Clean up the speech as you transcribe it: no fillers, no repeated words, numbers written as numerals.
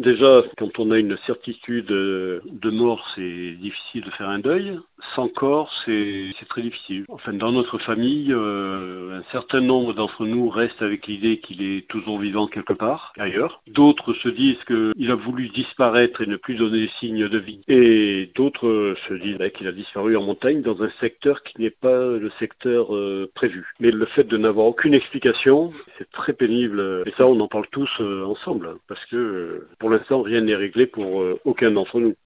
Déjà, quand on a une certitude de mort, c'est difficile de faire un deuil. Sans corps, c'est très difficile. Enfin, dans notre famille, un certain nombre d'entre nous restent avec l'idée qu'il est toujours vivant quelque part, ailleurs. D'autres se disent qu'il a voulu disparaître et ne plus donner signe de vie. Et d'autres se disent qu'il a disparu en montagne dans un secteur qui n'est pas le secteur prévu. Mais le fait de n'avoir aucune explication, c'est très pénible. Et ça, on en parle tous ensemble, parce que pour l'instant, rien n'est réglé pour aucun d'entre nous.